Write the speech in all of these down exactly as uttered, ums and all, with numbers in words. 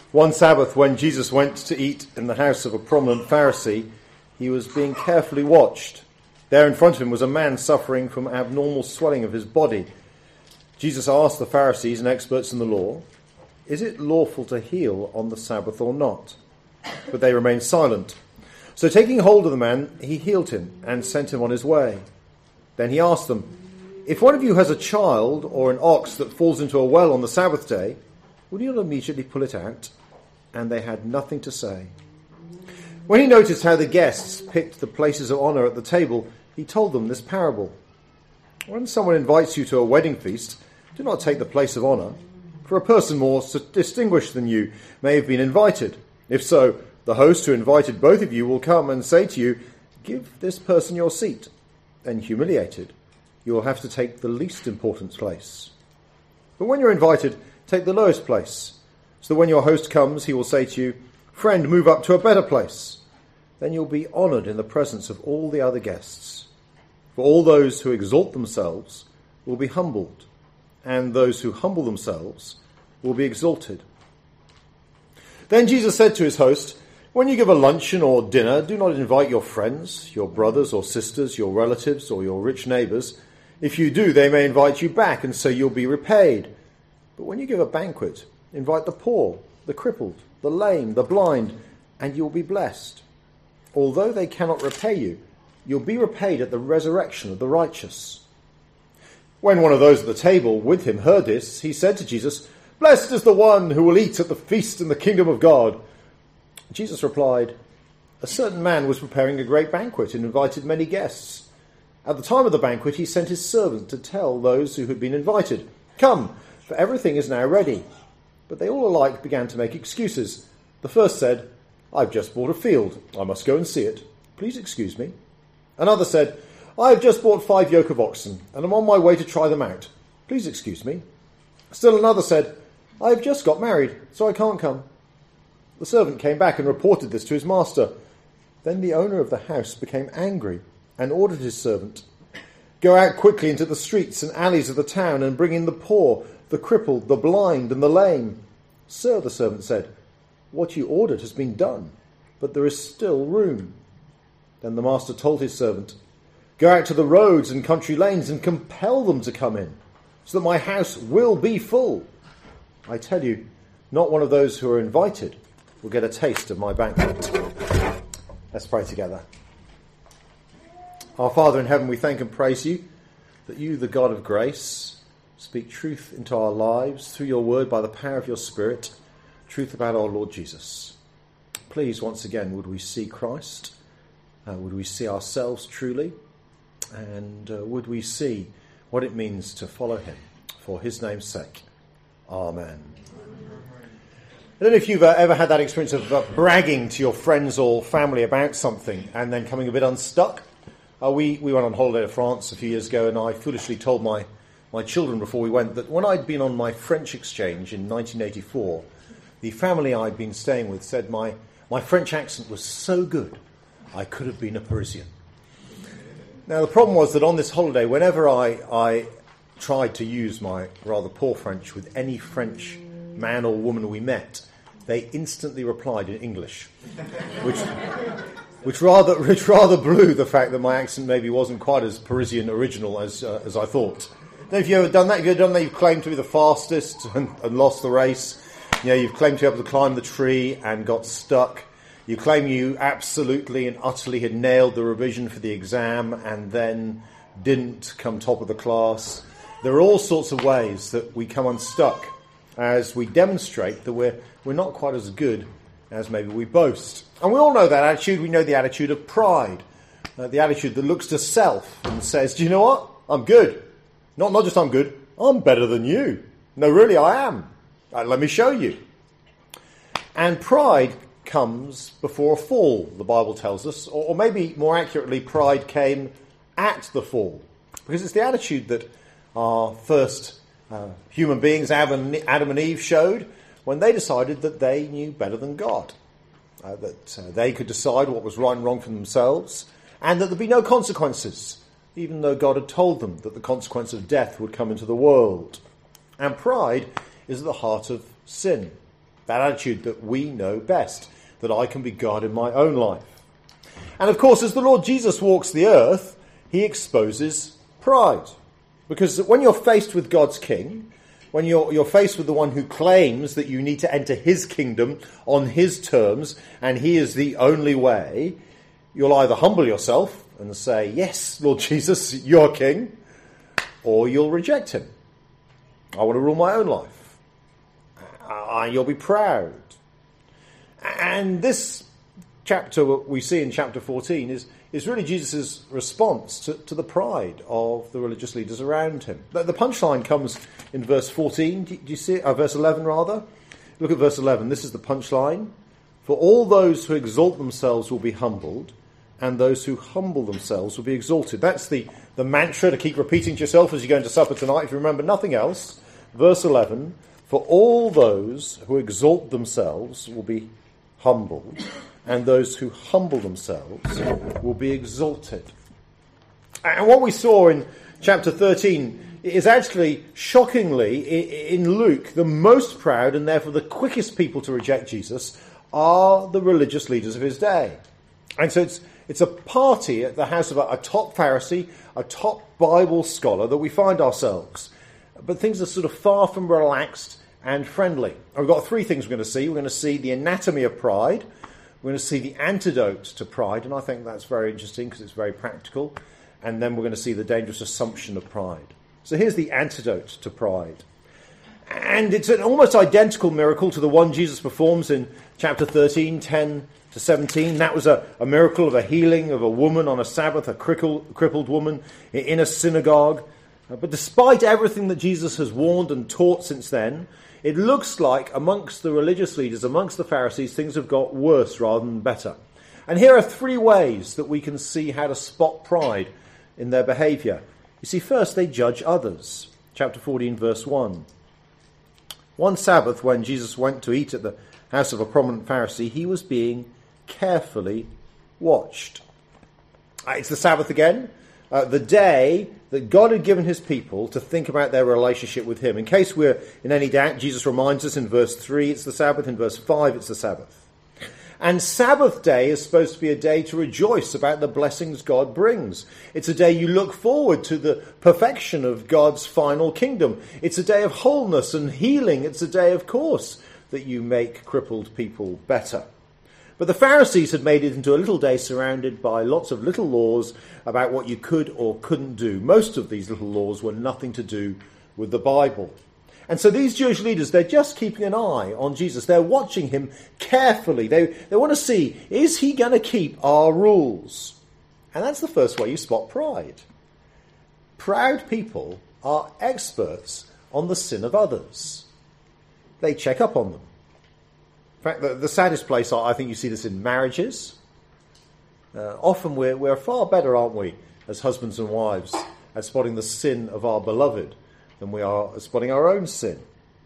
One Sabbath, when Jesus went to eat in the house of a prominent Pharisee, he was being carefully watched. There in front of him was a man suffering from abnormal swelling of his body. Jesus asked the Pharisees and experts in the law, "Is it lawful to heal on the Sabbath or not?" But they remained silent. So taking hold of the man, he healed him and sent him on his way. Then he asked them, "If one of you has a child or an ox that falls into a well on the Sabbath day, will you not immediately pull it out?" And they had nothing to say. When he noticed how the guests picked the places of honour at the table, he told them this parable. "When someone invites you to a wedding feast, do not take the place of honour, for a person more distinguished than you may have been invited. If so, the host who invited both of you will come and say to you, 'Give this person your seat.' Then, humiliated, you will have to take the least important place. But when you're invited, take the lowest place, so that when your host comes, he will say to you, 'Friend, move up to a better place.' Then you'll be honoured in the presence of all the other guests. For all those who exalt themselves will be humbled, and those who humble themselves will be exalted." Then Jesus said to his host, "When you give a luncheon or dinner, do not invite your friends, your brothers or sisters, your relatives or your rich neighbours. If you do, they may invite you back, and so you'll be repaid. But when you give a banquet, invite the poor, the crippled, the lame, the blind, and you'll be blessed. Although they cannot repay you, you'll be repaid at the resurrection of the righteous." When one of those at the table with him heard this, he said to Jesus, "Blessed is the one who will eat at the feast in the kingdom of God." Jesus replied, "A certain man was preparing a great banquet and invited many guests. At the time of the banquet, he sent his servant to tell those who had been invited, 'Come, for everything is now ready.' But they all alike began to make excuses. The first said, 'I've just bought a field. I must go and see it. Please excuse me.' Another said, 'I have just bought five yoke of oxen, and I'm on my way to try them out. Please excuse me.' Still another said, 'I have just got married, so I can't come.' The servant came back and reported this to his master. Then the owner of the house became angry and ordered his servant, 'Go out quickly into the streets and alleys of the town and bring in the poor, the crippled, the blind, and the lame.' 'Sir,' the servant said, 'what you ordered has been done, but there is still room.' Then the master told his servant, 'Go out to the roads and country lanes and compel them to come in, so that my house will be full. I tell you, not one of those who are invited will get a taste of my banquet.'" Let's pray together. Our Father in heaven, we thank and praise you that you, the God of grace, speak truth into our lives through your word by the power of your Spirit, truth about our Lord Jesus. Please, once again, would we see Christ? Uh, would we see ourselves truly? And uh, would we see what it means to follow him for his name's sake? Amen. I don't know if you've uh, ever had that experience of uh, bragging to your friends or family about something and then coming a bit unstuck. Uh, we, we went on holiday to France a few years ago, and I foolishly told my, my children before we went that when I'd been on my French exchange in nineteen eighty-four, the family I'd been staying with said my, my French accent was so good I could have been a Parisian. Now, the problem was that on this holiday, whenever I, I tried to use my rather poor French with any French man or woman we met, they instantly replied in English, which which rather which rather blew the fact that my accent maybe wasn't quite as Parisian original as uh, as I thought. Now, if you've ever done that, if you've ever done that, you've claimed to be the fastest and, and lost the race. You know, you've claimed to be able to climb the tree and got stuck. You claim you absolutely and utterly had nailed the revision for the exam and then didn't come top of the class. There are all sorts of ways that we come unstuck as we demonstrate that we're we're not quite as good as maybe we boast. And we all know that attitude. We know the attitude of pride, uh, the attitude that looks to self and says, "Do you know what? I'm good. Not not just I'm good, I'm better than you. No, really, I am. Uh, let me show you." And pride comes before a fall, the Bible tells us, or, or maybe more accurately, pride came at the fall, because it's the attitude that our first uh, human beings, Adam and, Adam and Eve, showed when they decided that they knew better than God, uh, that uh, they could decide what was right and wrong for themselves, and that there'd be no consequences, even though God had told them that the consequence of death would come into the world. And pride is at the heart of sin. That attitude that we know best, that I can be God in my own life. And of course, as the Lord Jesus walks the earth, he exposes pride. Because when you're faced with God's king, when you're, you're faced with the one who claims that you need to enter his kingdom on his terms, and he is the only way, you'll either humble yourself and say, yes, Lord Jesus, you're king, or you'll reject him. I want to rule my own life. Uh, you'll be proud. And this chapter we see in chapter fourteen is, is really Jesus' response to, to the pride of the religious leaders around him. The, the punchline comes in verse fourteen. Do, do you see it? Uh, verse eleven, rather. Look at verse eleven. This is the punchline. For all those who exalt themselves will be humbled, and those who humble themselves will be exalted. That's the, the mantra to keep repeating to yourself as you go into supper tonight, if you remember nothing else. Verse eleven. For all those who exalt themselves will be humbled, and those who humble themselves will be exalted. And what we saw in chapter thirteen is actually, shockingly, in Luke, the most proud and therefore the quickest people to reject Jesus are the religious leaders of his day. And so it's it's a party at the house of a, a top Pharisee, a top Bible scholar that we find ourselves. But things are sort of far from relaxed and friendly. And we've got three things we're going to see. We're going to see the anatomy of pride. We're going to see the antidote to pride, and I think that's very interesting because it's very practical. And then we're going to see the dangerous assumption of pride. So here's the antidote to pride. And it's an almost identical miracle to the one Jesus performs in chapter thirteen, ten to seventeen. That was a, a miracle of a healing of a woman on a Sabbath, a crippled, crippled woman in a synagogue. But despite everything that Jesus has warned and taught since then, it looks like amongst the religious leaders, amongst the Pharisees, things have got worse rather than better. And here are three ways that we can see how to spot pride in their behaviour. You see, first, they judge others. Chapter fourteen, verse one. One Sabbath, when Jesus went to eat at the house of a prominent Pharisee, he was being carefully watched. It's the Sabbath again, uh, the day that God had given his people to think about their relationship with him. In case we're in any doubt, Jesus reminds us in verse three it's the Sabbath, in verse five it's the Sabbath. And Sabbath day is supposed to be a day to rejoice about the blessings God brings. It's a day you look forward to the perfection of God's final kingdom. It's a day of wholeness and healing. It's a day, of course, that you make crippled people better. But the Pharisees had made it into a little day surrounded by lots of little laws about what you could or couldn't do. Most of these little laws were nothing to do with the Bible. And so these Jewish leaders, they're just keeping an eye on Jesus. They're watching him carefully. They, they want to see, is he going to keep our rules? And that's the first way you spot pride. Proud people are experts on the sin of others. They check up on them. In fact, the, the saddest place, I think you see this in marriages. Uh, often we're, we're far better, aren't we, as husbands and wives, at spotting the sin of our beloved than we are at spotting our own sin.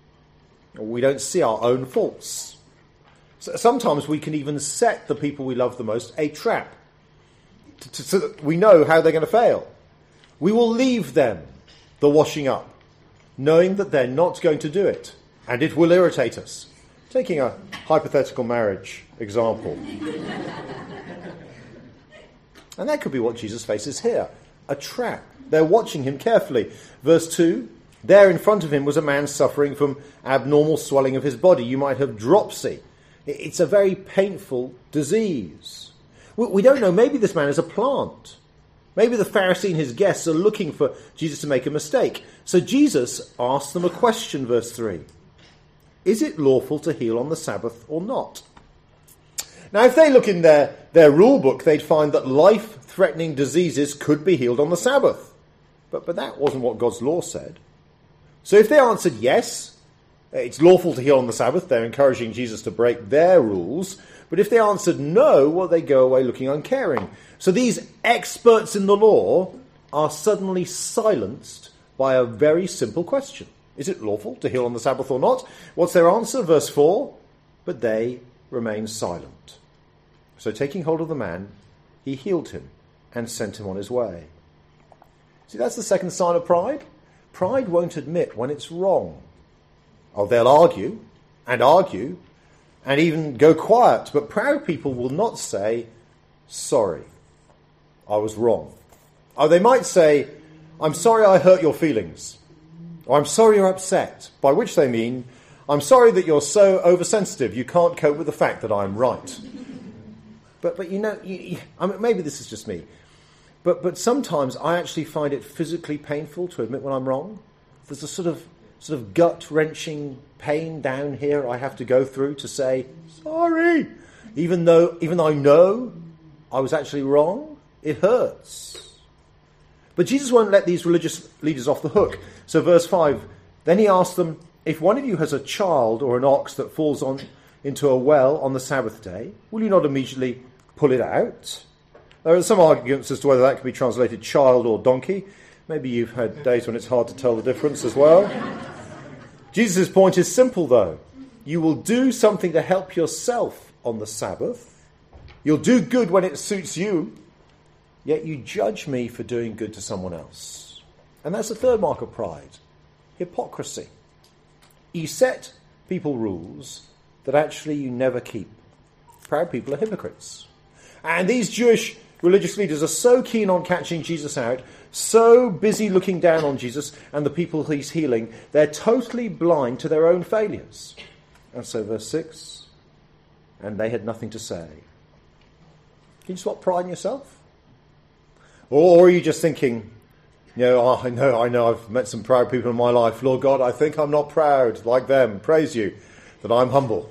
We don't see our own faults. So sometimes we can even set the people we love the most a trap, to, to, so that we know how they're going to fail. We will leave them the washing up, knowing that they're not going to do it, and it will irritate us. Taking a hypothetical marriage example. And that could be what Jesus faces here, a trap. They're watching him carefully. Verse two, there in front of him was a man suffering from abnormal swelling of his body. You might have dropsy. It's a very painful disease. We don't know, maybe this man is a plant. Maybe the Pharisee and his guests are looking for Jesus to make a mistake. So Jesus asks them a question, verse three. Is it lawful to heal on the Sabbath or not? Now, if they look in their, their rule book, they'd find that life-threatening diseases could be healed on the Sabbath. But, but that wasn't what God's law said. So if they answered yes, it's lawful to heal on the Sabbath, they're encouraging Jesus to break their rules. But if they answered no, well, they go away looking uncaring. So these experts in the law are suddenly silenced by a very simple question. Is it lawful to heal on the Sabbath or not? What's their answer? Verse four, but they remained silent. So taking hold of the man, he healed him and sent him on his way. See, that's the second sign of pride. Pride won't admit when it's wrong. Oh, they'll argue and argue and even go quiet. But proud people will not say, sorry, I was wrong. Or they might say, I'm sorry I hurt your feelings. Or I'm sorry you're upset. By which they mean, I'm sorry that you're so oversensitive you can't cope with the fact that I'm right. But but you know, you, you, I mean, maybe this is just me. But but sometimes I actually find it physically painful to admit when I'm wrong. There's a sort of sort of gut-wrenching pain down here I have to go through to say, sorry. Even though even though I know I was actually wrong, it hurts. But Jesus won't let these religious leaders off the hook. So verse five, then he asked them, if one of you has a child or an ox that falls on into a well on the Sabbath day, will you not immediately pull it out? There are some arguments as to whether that can be translated child or donkey. Maybe you've had days when it's hard to tell the difference as well. Jesus' point is simple, though. You will do something to help yourself on the Sabbath. You'll do good when it suits you, yet you judge me for doing good to someone else. And that's the third mark of pride, hypocrisy. You set people rules that actually you never keep. Proud people are hypocrites. And these Jewish religious leaders are so keen on catching Jesus out, so busy looking down on Jesus and the people he's healing, they're totally blind to their own failures. And so verse six, and they had nothing to say. Can you spot pride in yourself? Or are you just thinking, you know, oh, I know, I know I've met some proud people in my life. Lord God, I think I'm not proud like them. Praise you that I'm humble.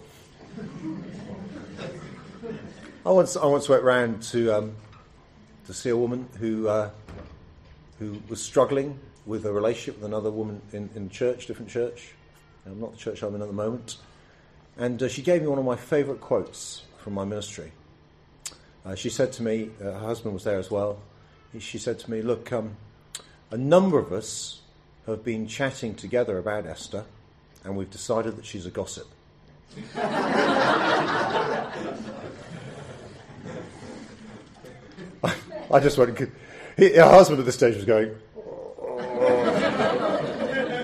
I once I once went round to um, to see a woman who uh, who was struggling with a relationship with another woman in, in church, different church. Um, not the church I'm in at the moment. And uh, she gave me one of my favourite quotes from my ministry. Uh, she said to me, uh, her husband was there as well. She said to me, look, um, a number of us have been chatting together about Esther, and we've decided that she's a gossip. I just went, he, her husband at this stage was going, oh.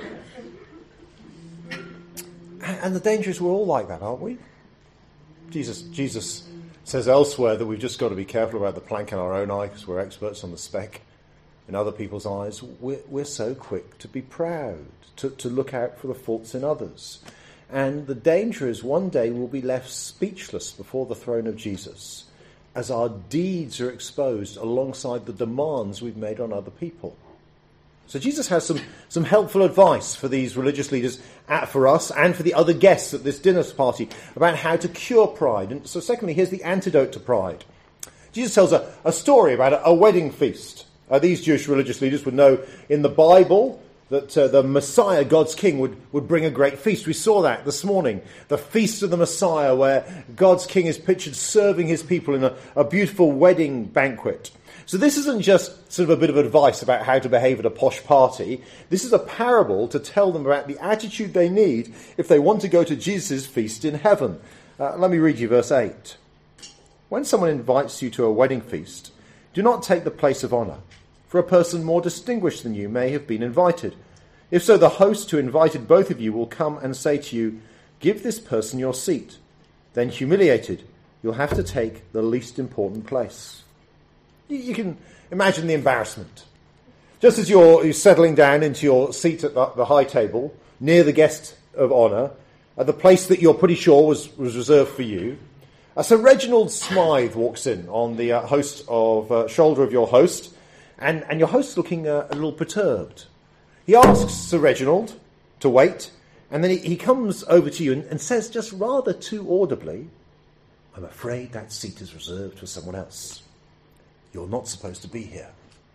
And the danger is we're all like that, aren't we? Jesus, Jesus says elsewhere that we've just got to be careful about the plank in our own eye because we're experts on the speck in other people's eyes. We're, we're so quick to be proud, to, to look out for the faults in others. And the danger is one day we'll be left speechless before the throne of Jesus as our deeds are exposed alongside the demands we've made on other people. So Jesus has some, some helpful advice for these religious leaders, uh, for us, and for the other guests at this dinner party about how to cure pride. And so secondly, here's the antidote to pride. Jesus tells a, a story about a, a wedding feast. Uh, these Jewish religious leaders would know in the Bible that uh, the Messiah, God's King, would, would bring a great feast. We saw that this morning. The Feast of the Messiah, where God's King is pictured serving his people in a, a beautiful wedding banquet. So this isn't just sort of a bit of advice about how to behave at a posh party. This is a parable to tell them about the attitude they need if they want to go to Jesus' feast in heaven. Uh, let me read you verse eight. When someone invites you to a wedding feast, do not take the place of honour, for a person more distinguished than you may have been invited. If so, the host who invited both of you will come and say to you, give this person your seat. Then, humiliated, you'll have to take the least important place. You can imagine the embarrassment. Just as you're, you're settling down into your seat at the, the high table, near the guest of honour, at the place that you're pretty sure was, was reserved for you, uh, Sir Reginald Smythe walks in on the uh, host of uh, shoulder of your host, and, and your host's looking uh, a little perturbed. He asks Sir Reginald to wait, and then he, he comes over to you and, and says just rather too audibly, I'm afraid that seat is reserved for someone else. You're not supposed to be here.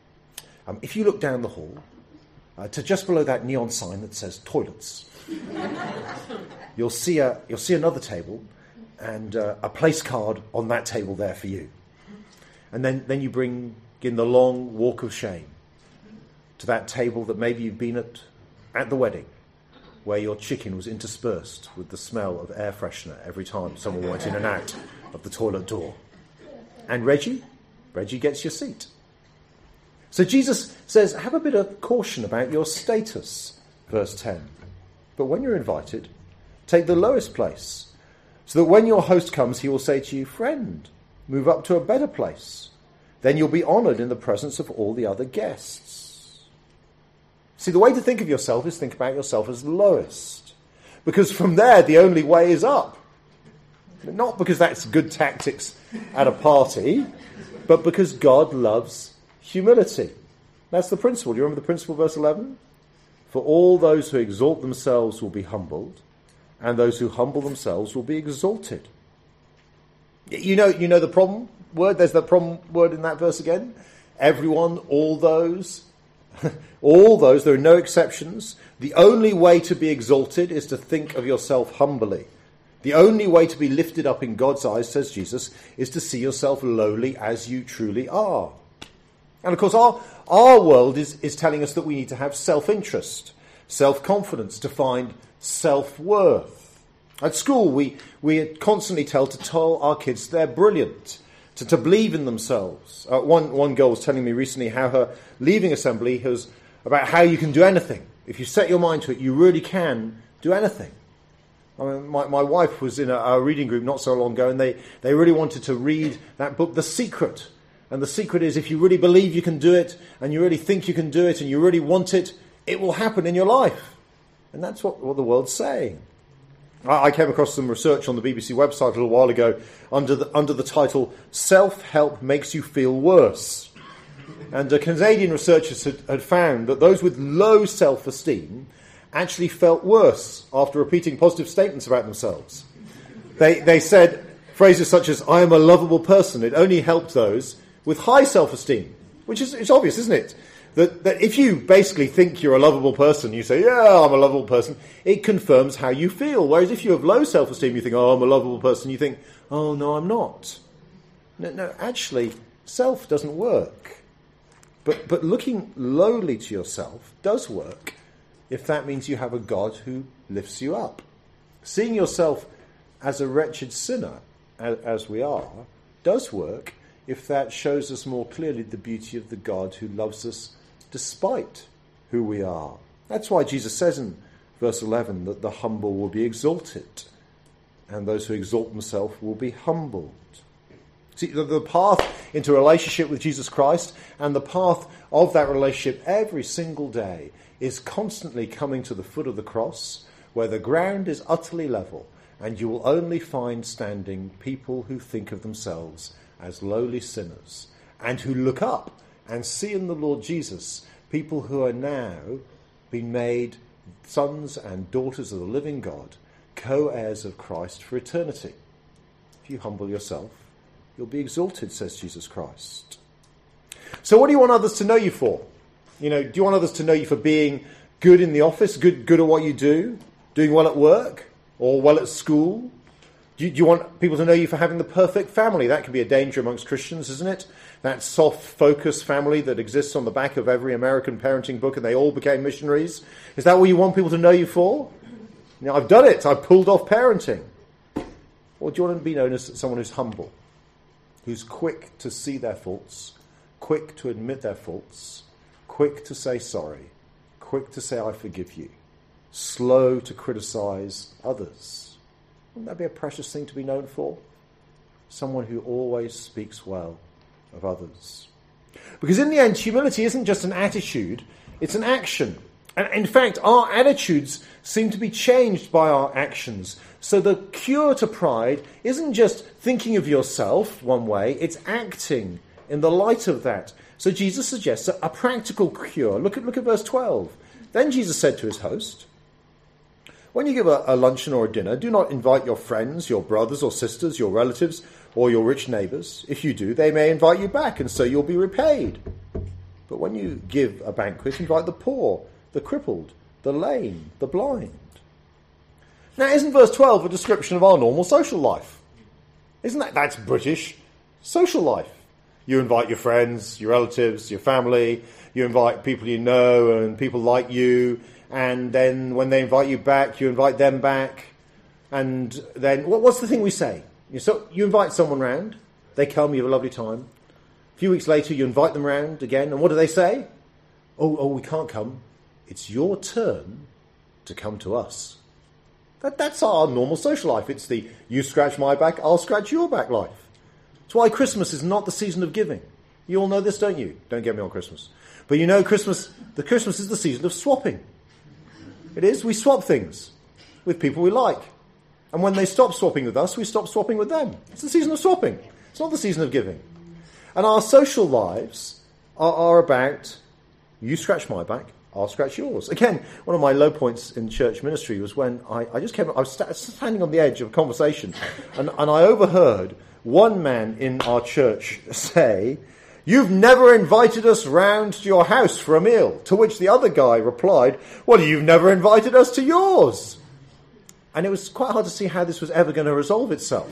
Um, if you look down the hall, uh, to just below that neon sign that says toilets, you'll see a you'll see another table and uh, a place card on that table there for you. And then, then you bring in the long walk of shame to that table that maybe you've been at at the wedding, where your chicken was interspersed with the smell of air freshener every time someone went in and out of the toilet door. And Reggie? Reggie gets your seat. So Jesus says, have a bit of caution about your status, verse ten. But when you're invited, take the lowest place, so that when your host comes, he will say to you, friend, move up to a better place. Then you'll be honoured in the presence of all the other guests. See, the way to think of yourself is think about yourself as lowest. Because from there, the only way is up. Not because that's good tactics at a party, but because God loves humility. That's the principle. Do you remember the principle, verse eleven? For all those who exalt themselves will be humbled, and those who humble themselves will be exalted. You know, you know the problem word? There's that problem word in that verse again. Everyone, all those, all those, there are no exceptions. The only way to be exalted is to think of yourself humbly. The only way to be lifted up in God's eyes, says Jesus, is to see yourself lowly as you truly are. And of course, our, our world is, is telling us that we need to have self-interest, self-confidence, to find self-worth. At school, we, we constantly tell to tell our kids they're brilliant, to, to believe in themselves. Uh, one, one girl was telling me recently how her leaving assembly was about how you can do anything. If you set your mind to it, you really can do anything. I mean, my, my wife was in a, a reading group not so long ago, and they, they really wanted to read that book, The Secret. And the secret is, if you really believe you can do it, and you really think you can do it, and you really want it, it will happen in your life. And that's what, what the world's saying. I, I came across some research on the B B C website a little while ago under the, under the title, Self-Help Makes You Feel Worse. And uh, Canadian researchers had, had found that those with low self-esteem actually felt worse after repeating positive statements about themselves. They, they said phrases such as, I am a lovable person. It only helped those with high self-esteem, which is it's obvious, isn't it? That, that if you basically think you're a lovable person, you say, yeah, I'm a lovable person, it confirms how you feel. Whereas if you have low self-esteem, you think, oh, I'm a lovable person, you think, oh, no, I'm not. No, no, actually, self doesn't work. But, but looking lowly to yourself does work if that means you have a God who lifts you up. Seeing yourself as a wretched sinner, as we are, does work if that shows us more clearly the beauty of the God who loves us despite who we are. That's why Jesus says in verse eleven that the humble will be exalted, and those who exalt themselves will be humbled. See, the, the path into a relationship with Jesus Christ and the path of that relationship every single day is constantly coming to the foot of the cross, where the ground is utterly level, and you will only find standing people who think of themselves as lowly sinners, and who look up and see in the Lord Jesus people who are now being made sons and daughters of the living God, co-heirs of Christ for eternity. If you humble yourself, you'll be exalted, says Jesus Christ. So what do you want others to know you for? You know, do you want others to know you for being good in the office, good good at what you do, doing well at work, or well at school? Do you, do you want people to know you for having the perfect family? That can be a danger amongst Christians, isn't it? That soft, focused family that exists on the back of every American parenting book, and they all became missionaries. Is that what you want people to know you for? You know, I've done it. I've pulled off parenting. Or do you want to be known as someone who's humble, who's quick to see their faults, quick to admit their faults, quick to say sorry, quick to say I forgive you, slow to criticize others? Wouldn't that be a precious thing to be known for? Someone who always speaks well of others. Because in the end, humility isn't just an attitude, it's an action. And in fact, our attitudes seem to be changed by our actions. So the cure to pride isn't just thinking of yourself one way, it's acting in the light of that. So Jesus suggests a, a practical cure. Look at, look at verse twelve. Then Jesus said to his host, when you give a, a luncheon or a dinner, do not invite your friends, your brothers or sisters, your relatives, or your rich neighbours. If you do, they may invite you back, and so you'll be repaid. But when you give a banquet, invite the poor, the crippled, the lame, the blind. Now, isn't verse twelve a description of our normal social life? Isn't that, that's British social life? You invite your friends, your relatives, your family, you invite people you know and people like you, and then when they invite you back, you invite them back, and then, what, what's the thing we say? You, so, you invite someone round, they come, you have a lovely time. A few weeks later, you invite them round again, and what do they say? Oh, oh, we can't come. It's your turn to come to us. That, that's our normal social life. It's the you scratch my back, I'll scratch your back life. That's why Christmas is not the season of giving. You all know this, don't you? Don't get me on Christmas. But you know Christmas, the Christmas is the season of swapping. It is. We swap things with people we like. And when they stop swapping with us, we stop swapping with them. It's the season of swapping. It's not the season of giving. And our social lives are, are about you scratch my back, I'll scratch yours. Again, one of my low points in church ministry was when I, I just came, I was sta- standing on the edge of a conversation, and, and I overheard one man in our church say, "You've never invited us round to your house for a meal." To which the other guy replied, "Well, you've never invited us to yours." And it was quite hard to see how this was ever going to resolve itself.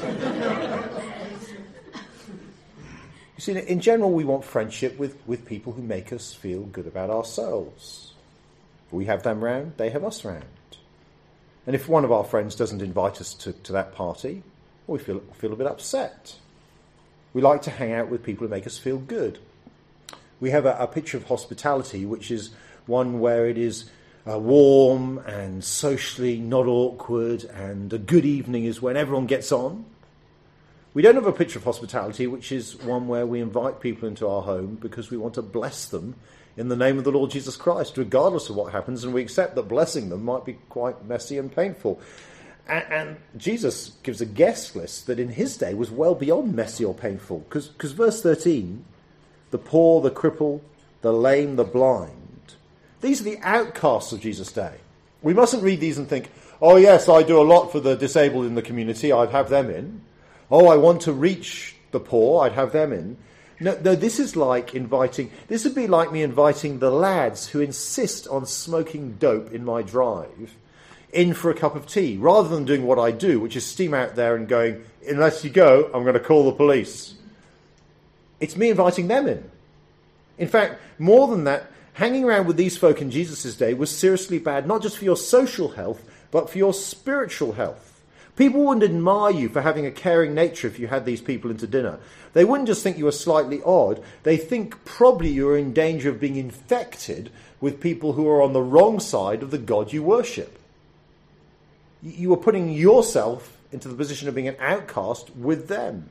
You see, in general, we want friendship with, with people who make us feel good about ourselves. We have them round, they have us round. And if one of our friends doesn't invite us to, to that party, we feel, feel a bit upset. We like to hang out with people who make us feel good. We have a, a picture of hospitality, which is one where it is uh, warm and socially not awkward, and a good evening is when everyone gets on. We don't have a picture of hospitality, which is one where we invite people into our home because we want to bless them in the name of the Lord Jesus Christ, regardless of what happens, and we accept that blessing them might be quite messy and painful. And, and Jesus gives a guest list that in his day was well beyond messy or painful, because verse thirteen, the poor, the cripple, the lame, the blind, these are the outcasts of Jesus' day. We mustn't read these and think, oh yes, I do a lot for the disabled in the community, I'd have them in. Oh, I want to reach the poor, I'd have them in. No, no, this is like inviting, this would be like me inviting the lads who insist on smoking dope in my drive in for a cup of tea, rather than doing what I do, which is steam out there and going, unless you go, I'm going to call the police. It's me inviting them in. In fact, more than that, hanging around with these folk in Jesus' day was seriously bad, not just for your social health, but for your spiritual health. People wouldn't admire you for having a caring nature if you had these people into dinner. They wouldn't just think you were slightly odd. They think probably you are in danger of being infected with people who are on the wrong side of the God you worship. You are putting yourself into the position of being an outcast with them.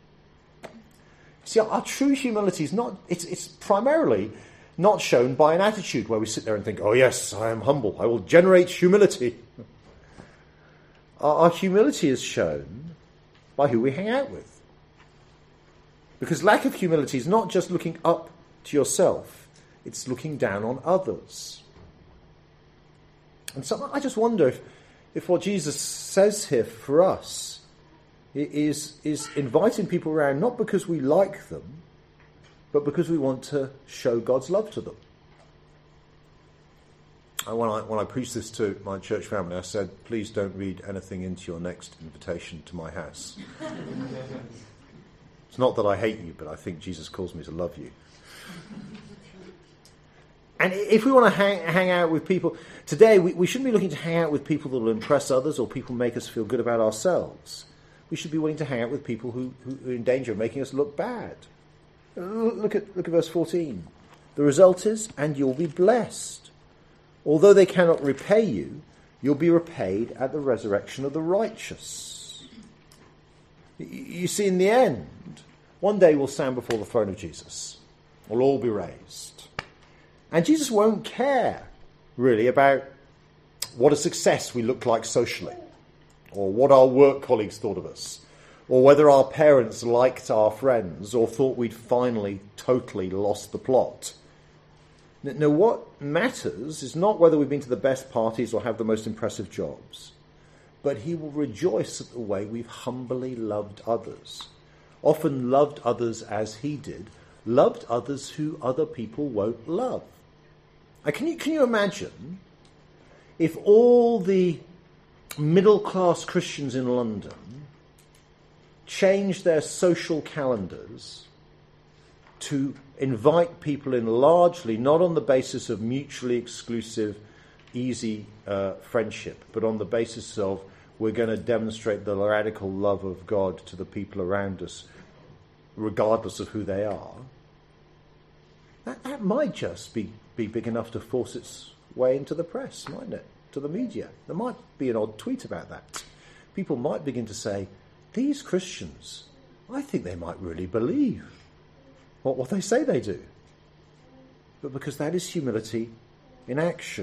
See, our true humility is not, it's, it's primarily not shown by an attitude where we sit there and think, oh yes, I am humble, I will generate humility. Our humility is shown by who we hang out with. Because lack of humility is not just looking up to yourself, it's looking down on others. And so I just wonder if, if what Jesus says here for us is, is inviting people around not because we like them, but because we want to show God's love to them. When I, when I preached this to my church family, I said, please don't read anything into your next invitation to my house. It's not that I hate you, but I think Jesus calls me to love you. And if we want to hang, hang out with people, today we, we shouldn't be looking to hang out with people that will impress others or people make us feel good about ourselves. We should be willing to hang out with people who, who are in danger of making us look bad. Look at, look at verse fourteen. The result is, and you'll be blessed. Although they cannot repay you, you'll be repaid at the resurrection of the righteous. You see, in the end, one day we'll stand before the throne of Jesus. We'll all be raised. And Jesus won't care, really, about what a success we look like socially, or what our work colleagues thought of us, or whether our parents liked our friends, or thought we'd finally totally lost the plot. Now, what matters is not whether we've been to the best parties or have the most impressive jobs, but he will rejoice at the way we've humbly loved others, often loved others as he did, loved others who other people won't love. Now, can you, can you imagine if all the middle-class Christians in London changed their social calendars to invite people in largely not on the basis of mutually exclusive, easy uh, friendship, but on the basis of we're going to demonstrate the radical love of God to the people around us, regardless of who they are. That, that might just be, be big enough to force its way into the press, mightn't it? to the media. There might be an odd tweet about that. People might begin to say, these Christians, I think they might really believe what, what they say they do. But because that is humility in action.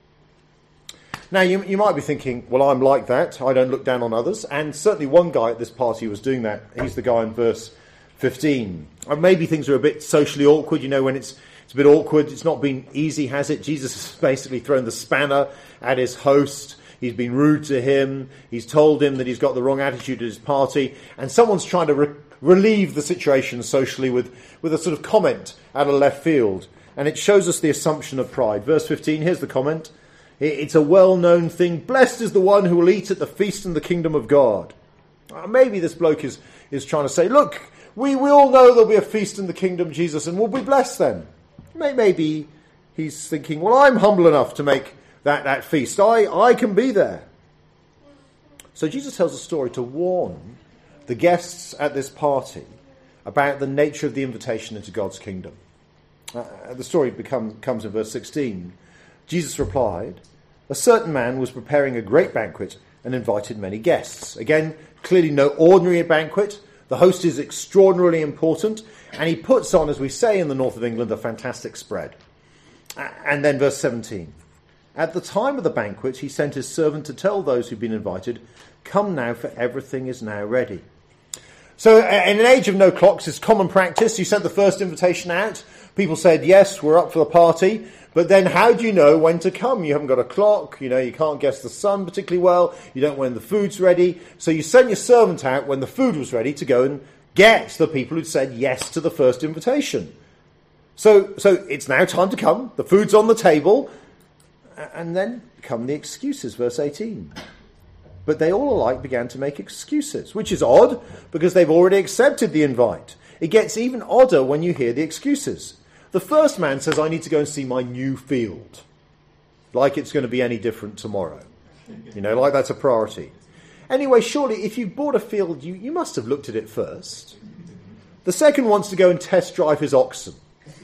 Now, you, you might be thinking, well, I'm like that. I don't look down on others. And certainly one guy at this party was doing that. He's the guy in verse fifteen. And maybe things are a bit socially awkward. You know, when it's, it's a bit awkward, it's not been easy, has it? Jesus has basically thrown the spanner at his host. He's been rude to him. He's told him that he's got the wrong attitude at his party. And someone's trying to re- relieve the situation socially with, with a sort of comment out of left field. And it shows us the assumption of pride. Verse fifteen, here's the comment. It's a well-known thing. Blessed is the one who will eat at the feast in the kingdom of God. Uh, maybe this bloke is, is trying to say, look, we, we all know there'll be a feast in the kingdom, Jesus, and we'll be blessed then. Maybe he's thinking, well, I'm humble enough to make that, that feast. I, I can be there. So Jesus tells a story to warn the guests at this party about the nature of the invitation into God's kingdom. Uh, the story become, comes in verse sixteen. Jesus replied, a certain man was preparing a great banquet and invited many guests. Again, clearly no ordinary banquet. The host is extraordinarily important, and he puts on, as we say in the north of England, a fantastic spread. And then verse seventeen. At the time of the banquet, he sent his servant to tell those who'd been invited, come now, for everything is now ready. So in an age of no clocks, it's common practice. You sent the first invitation out. People said, yes, we're up for the party. But then how do you know when to come? You haven't got a clock. You know, you can't guess the sun particularly well. You don't know when the food's ready. So you sent your servant out when the food was ready to go and get the people who'd said yes to the first invitation. So, so it's now time to come. The food's on the table. And then come the excuses, verse eighteen. But they all alike began to make excuses, which is odd because they've already accepted the invite. It gets even odder when you hear the excuses. The first man says, I need to go and see my new field. Like it's going to be any different tomorrow. You know, like that's a priority. Anyway, surely if you bought a field, you, you must have looked at it first. The second wants to go and test drive his oxen.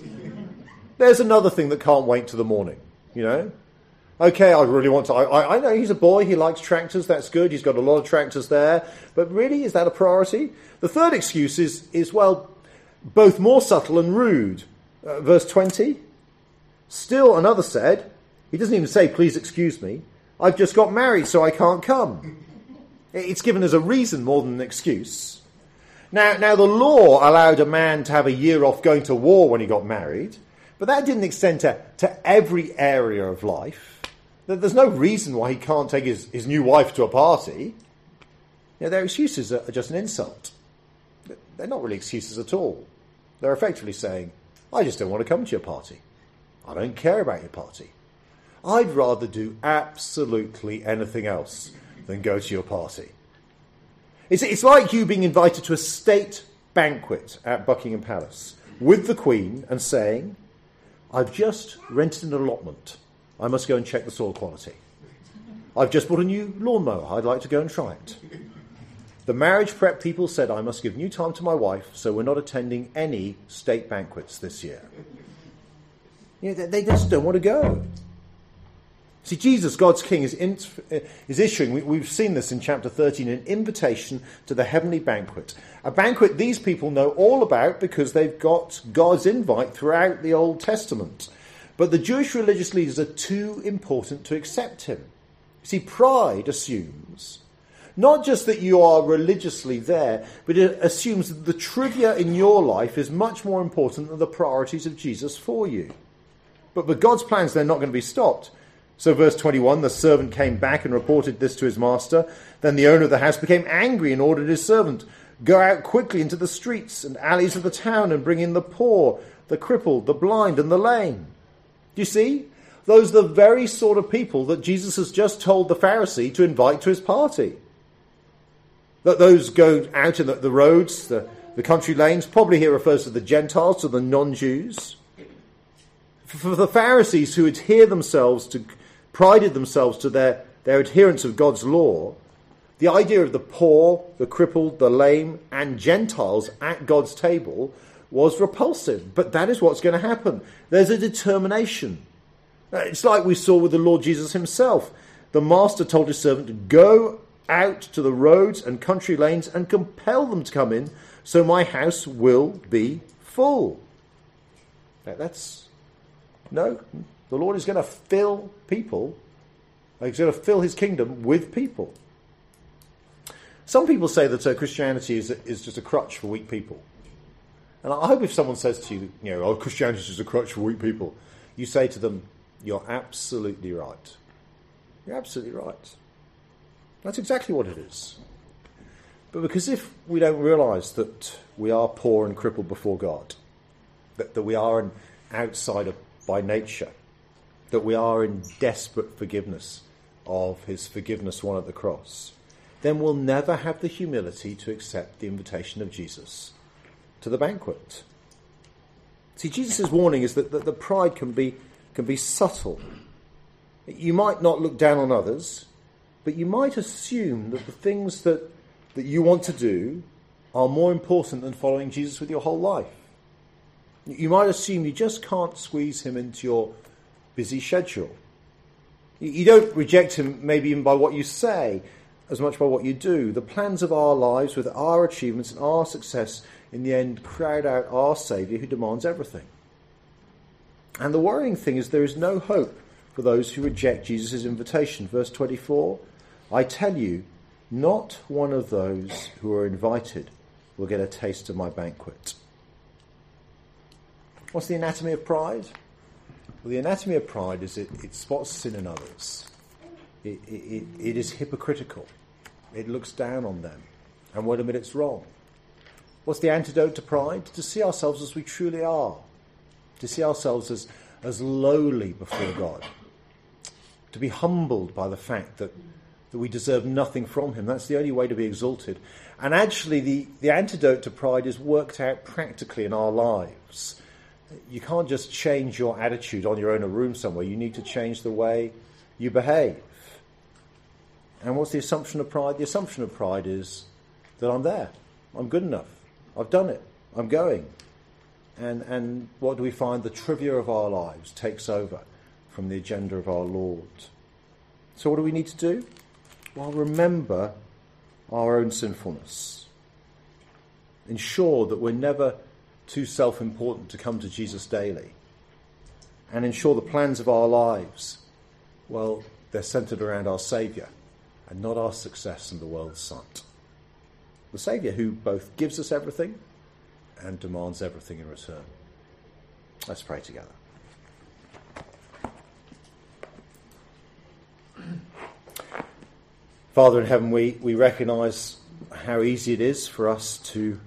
There's another thing that can't wait till the morning, you know. Okay, I really want to... I, I know he's a boy, he likes tractors, that's good, he's got a lot of tractors there. But really, is that a priority? The third excuse is, is well, both more subtle and rude. Uh, verse twenty. Still another said, he doesn't even say, please excuse me, I've just got married, so I can't come. It's given as a reason more than an excuse. Now, now the law allowed a man to have a year off going to war when he got married, but that didn't extend to, to every area of life. There's no reason why he can't take his, his new wife to a party. You know, their excuses are just an insult. They're not really excuses at all. They're effectively saying, I just don't want to come to your party. I don't care about your party. I'd rather do absolutely anything else than go to your party. It's, it's like you being invited to a state banquet at Buckingham Palace with the Queen and saying, I've just rented an allotment. I must go and check the soil quality. I've just bought a new lawnmower. I'd like to go and try it. The marriage prep people said I must give new time to my wife, so we're not attending any state banquets this year. You know, they just don't want to go. See, Jesus, God's King, is, in, is issuing, we, we've seen this in chapter thirteen, an invitation to the heavenly banquet. A banquet these people know all about because they've got God's invite throughout the Old Testament. But the Jewish religious leaders are too important to accept him. See, pride assumes not just that you are religiously there, but it assumes that the trivia in your life is much more important than the priorities of Jesus for you. But with God's plans, they're not going to be stopped. So verse twenty-one, the servant came back and reported this to his master. Then the owner of the house became angry and ordered his servant, go out quickly into the streets and alleys of the town and bring in the poor, the crippled, the blind and the lame. Do you see? Those are the very sort of people that Jesus has just told the Pharisee to invite to his party. That those go out in the, the roads, the, the country lanes, probably here refers to the Gentiles, to the non-Jews. For the Pharisees who adhere themselves to, prided themselves to their, their adherence of God's law, the idea of the poor, the crippled, the lame, and Gentiles at God's table was repulsive. But that is what's going to happen. There's a determination. It's like we saw with the Lord Jesus himself. the master told his servant, go out to the roads and country lanes and compel them to come in, so my house will be full. Now that's, no, the Lord is going to fill people. He's going to fill his kingdom with people. Some people say that uh, Christianity is, is just a crutch for weak people. And I hope if someone says to you, you know, oh, Christianity is just a crutch for weak people, you say to them, you're absolutely right. You're absolutely right. That's exactly what it is. But because if we don't realise that we are poor and crippled before God, that, that we are an outsider by nature, that we are in desperate forgiveness of his forgiveness won at the cross, then we'll never have the humility to accept the invitation of Jesus to the banquet. See, Jesus' warning is that, that the pride can be can be subtle. You might not look down on others, but you might assume that the things that, that you want to do are more important than following Jesus with your whole life. You might assume you just can't squeeze him into your busy schedule. You don't reject him maybe even by what you say, as much by what you do. The plans of our lives with our achievements and our success in the end crowd out our Saviour who demands everything. And the worrying thing is there is no hope for those who reject Jesus' invitation. Verse twenty-four, I tell you, not one of those who are invited will get a taste of my banquet. What's the anatomy of pride? Well, the anatomy of pride is it, it spots sin in others. It, it, it is hypocritical. It looks down on them and won't admit it's wrong. What's the antidote to pride? To see ourselves as we truly are. To see ourselves as, as lowly before God. To be humbled by the fact that, that we deserve nothing from him. That's the only way to be exalted. And actually the, the antidote to pride is worked out practically in our lives. You can't just change your attitude on your own in a room somewhere. You need to change the way you behave. And what's the assumption of pride? The assumption of pride is that I'm there. I'm good enough. I've done it. I'm going. And and what do we find? The trivia of our lives takes over from the agenda of our Lord. So what do we need to do? Well, remember our own sinfulness. Ensure that we're never too self-important to come to Jesus daily. And ensure the plans of our lives, well, they're centred around our Saviour and not our success in the world's sight. The Saviour who both gives us everything and demands everything in return. Let's pray together. Father in heaven, we, we recognise how easy it is for us to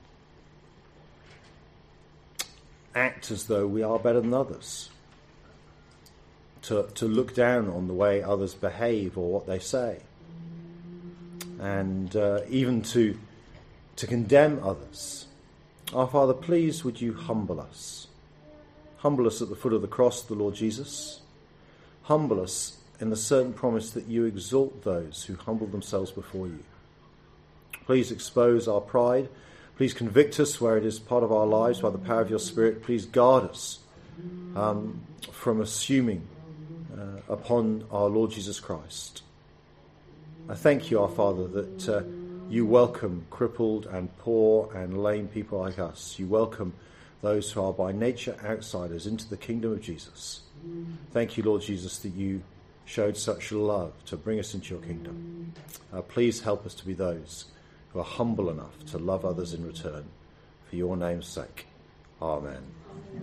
act as though we are better than others. To, to look down on the way others behave or what they say. And uh, even to, to condemn others. Our Father, please would you humble us. Humble us at the foot of the cross of the Lord Jesus. Humble us in the certain promise that you exalt those who humble themselves before you. Please expose our pride. Please convict us where it is part of our lives by the power of your Spirit. Please guard us um, from assuming uh, upon our Lord Jesus Christ. I thank you, our Father, that uh, you welcome crippled and poor and lame people like us. You welcome those who are by nature outsiders into the kingdom of Jesus. Thank you, Lord Jesus, that you showed such love to bring us into your kingdom. Uh, please help us to be those who are humble enough to love others in return. For your name's sake. Amen.